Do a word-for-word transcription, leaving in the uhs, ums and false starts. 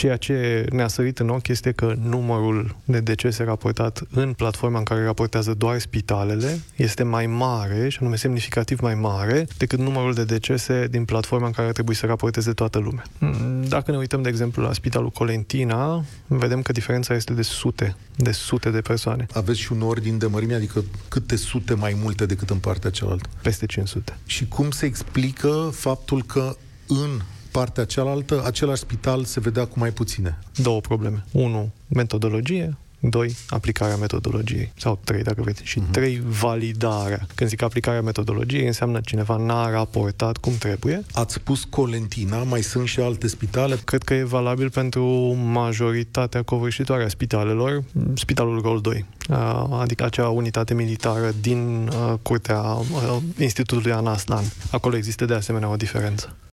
Ceea ce ne-a sărit în ochi este că numărul de decese raportat în platforma în care raportează doar spitalele este mai mare, și anume semnificativ mai mare, decât numărul de decese din platforma în care ar trebui să raporteze toată lumea. Dacă ne uităm, de exemplu, la Spitalul Colentina, vedem că diferența este de sute, de sute de persoane. Aveți și un ordin de mărime, adică câte sute mai multe decât în partea cealaltă? Peste cinci sute. Și cum se explică faptul că în partea cealaltă, același spital se vedea cu mai puține? Două probleme. Unu, metodologie. Doi, aplicarea metodologiei. Sau trei, dacă vreți. Și uh-huh. trei, validarea. Când zic aplicarea metodologiei, înseamnă cineva n-a raportat cum trebuie. Ați spus Colentina, mai sunt și alte spitale? Cred că e valabil pentru majoritatea covârșitoare a spitalelor. Spitalul Rol doi, adică acea unitate militară din curtea Institutului Ana Aslan. Acolo există de asemenea o diferență.